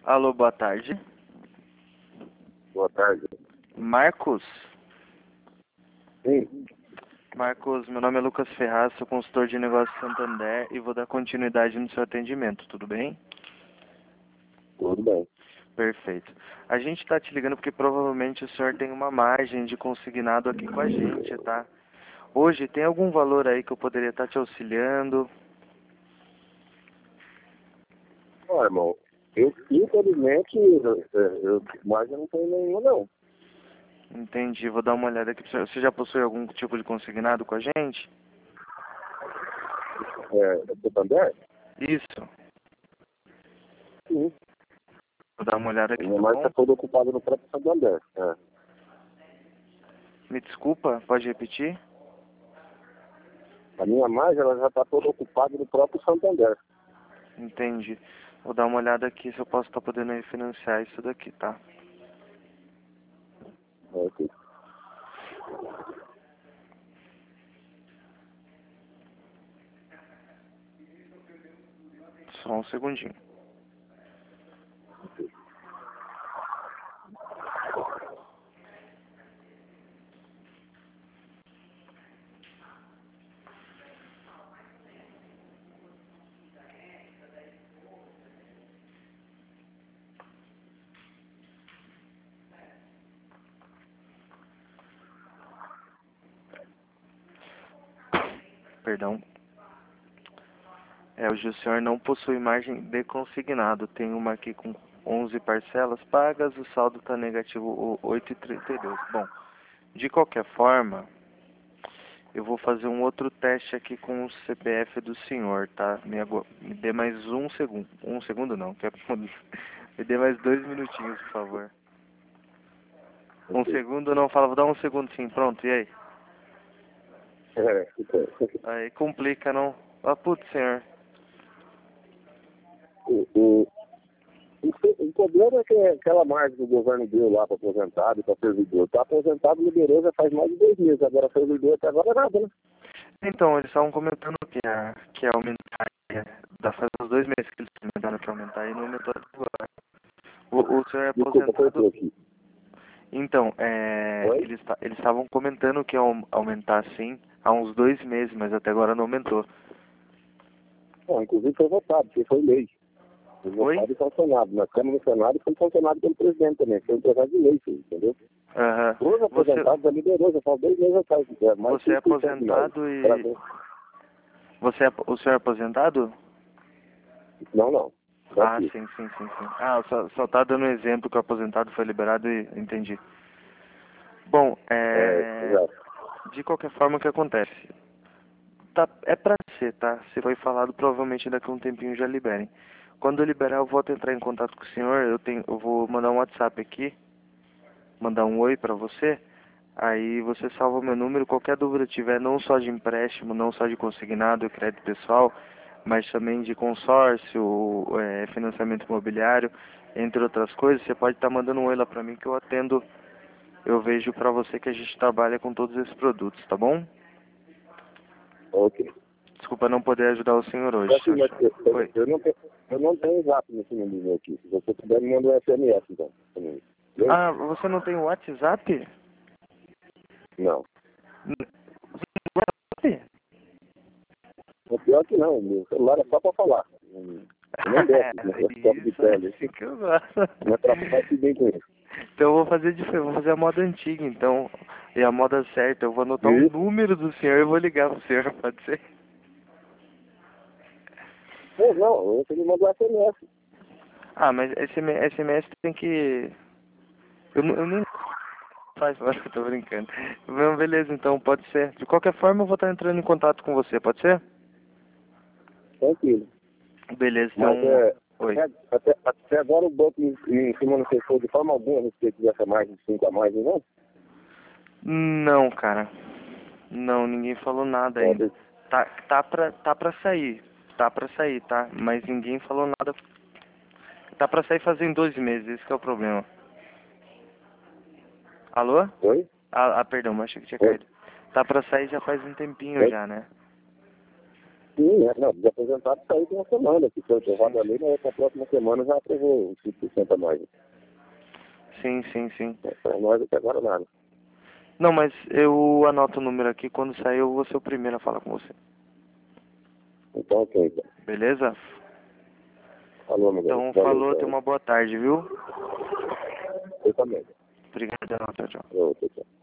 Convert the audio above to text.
Alô, boa tarde. Boa tarde. Marcos? Sim, Marcos, meu nome é Lucas Ferraz, sou consultor de negócios Santander e vou dar continuidade no seu atendimento, tudo bem? tudo bem. Perfeito. A gente está te ligando porque provavelmente o senhor tem uma margem de consignado aqui com a gente, tá? Hoje tem algum valor aí que eu poderia estar te auxiliando? Ó, irmão, infelizmente, mas eu não tenho nenhuma, não. Entendi, vou dar uma olhada aqui. Você já possui algum tipo de consignado com a gente? Santander? Isso. Sim. Vou dar uma olhada A aqui, minha tá marca está bom? toda ocupada no próprio Santander. Me desculpa, pode repetir? A minha margem ela já está toda ocupada no próprio Santander. Entendi. Vou dar uma olhada aqui se eu posso estar podendo refinanciar isso daqui, tá? Ok. Só um segundinho. Perdão. Hoje o senhor não possui margem de consignado. Tem uma aqui com 11 parcelas pagas, o saldo está negativo 8,32. Bom, de qualquer forma, eu vou fazer um outro teste aqui com o CPF do senhor, tá? Me dê mais um segundo. Um segundo não, me dê mais 2 minutinhos, por favor. Um Ok. segundo não fala, vou dar um segundo sim, pronto, e aí? Ok. Aí complica, não? Ah, putz, senhor. O, o, o problema é que aquela margem que o governo deu lá para aposentado e para servidor. Está aposentado, liberou já faz mais de 2 meses. Agora servidor até agora nada, né? Então, eles estavam comentando que ia aumentar, faz uns 2 meses que eles comentaram que ia aumentar e não aumentou até agora. O senhor é Desculpa, aposentado? cortou aqui. Então, Oi? eles estavam comentando que ia aumentar sim há uns 2 meses, mas até agora não aumentou. Bom, inclusive foi votado, porque foi lei. Foi Foi? votado e sancionado. Na Câmara do Senado foi sancionado pelo presidente também. Foi um projeto de lei, entendeu? Aham. Os Você, aposentados já liberou, já faz 2 meses atrás. Mais de você é 6% de mais. aposentado e... O senhor é aposentado? Não, não. Só Ah, aqui. sim, sim, sim, sim. Ah, só tá dando um exemplo que o aposentado foi liberado e entendi. Bom, Exato. de qualquer forma, o que acontece? Tá, é pra ser, tá? Se foi falado, provavelmente daqui a um tempinho já liberem. Quando eu liberar, eu volto a entrar em contato com o senhor. Eu vou mandar um WhatsApp aqui, mandar um oi pra você. Aí você salva o meu número. Qualquer dúvida tiver, não só de empréstimo, não só de consignado e crédito pessoal, mas também de consórcio, financiamento imobiliário, entre outras coisas, você pode estar mandando um oi lá pra mim que eu atendo. Eu vejo pra você que a gente trabalha com todos esses produtos, tá bom? Ok. Desculpa não poder ajudar o senhor hoje. Assim, mas Oi. eu não tenho zap nesse número aqui. Se você puder, me manda um SMS, então. Entendeu? Ah, você não tem WhatsApp? Não. WhatsApp? O pior que não. Meu celular é só para falar. Eu nem desce esse negócio de Isso é tele. assim que eu gosto. Não atrapalha bem com isso. Então eu vou fazer diferente, vou fazer a moda antiga, então. E a moda certa, eu vou anotar o E, número do senhor e vou ligar pro senhor, pode ser? não, você me mandou SMS. Ah, mas SMS tem que... Eu nem faz, eu tô brincando. Não, beleza, então pode ser. De qualquer forma eu vou estar entrando em contato com você, pode ser? Tranquilo. Beleza, Mas então... Oi. até agora o banco se manifestou de forma alguma a respeito dessa margem de 5 a mais, não? Não, cara. Não, ninguém falou nada ainda. Pode. Tá pra sair. Tá pra sair, tá? Mas ninguém falou nada. Tá pra sair fazem 2 meses, esse que é o problema. Alô? Oi? Perdão, mas achei que tinha Oi? caído. Tá pra sair já faz um tempinho Oi? já, né? Sim, não, desaposentado saiu tem uma semana, que foi aprovado a lei, mas na próxima semana já aprovou os 5% a mais. Sim, sim, sim. Para nós até agora nada. Não, mas eu anoto o número aqui, quando sair eu vou ser o primeiro a falar com você. Então, ok, então. Beleza? Falou, meu Então, Valeu, falou, tenha uma boa tarde, viu? Eu também. Obrigado, tchau, tchau. Tchau, tchau.